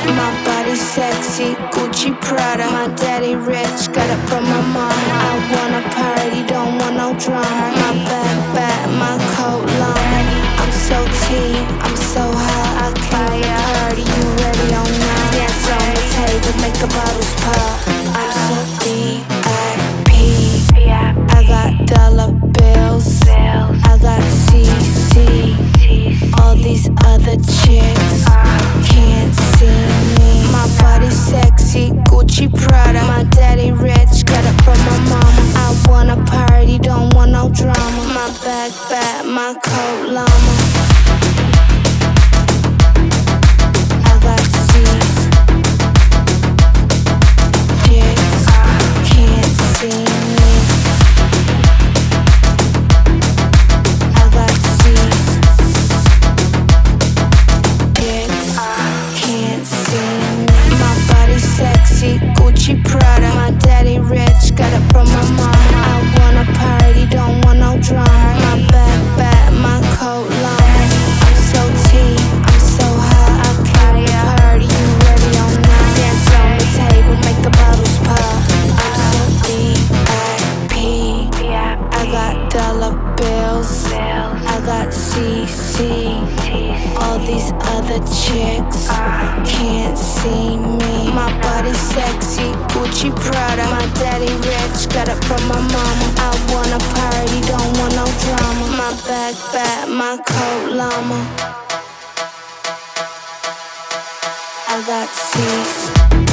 My body sexy, Gucci Prada. My daddy rich, got it from my mama. I wanna party, don't want no drama. My back, my coat llama. I'm so tea, I'm so hot. I came to party, you ready or not? Dance on the table, make the bottles pop. I'm so VIP. I got dollar bills. I got CC. All these other chicks can't see me. My body sexy, Gucci Prada. My daddy rich, got it from my mama. I wanna party, don't want no drama. My back, my coat llama. I got C's, chicks can't see me. I got C's, chicks can't see me. My body sexy, Gucci Prada. My daddy rich, got it from my mama. I wanna party, don't want no drama. My back, my coat llama. I'm so tea, I'm so hot. I came to party, you ready or not? Dance on the table, make the bottles pop. I'm so VIP. I got dollar bills. I got CC. All these other chicks can't see me. My body sexy, Gucci Prada. My daddy rich, got it from my mama. I wanna party, don't want no drama. My back, my coat llama. I got C's.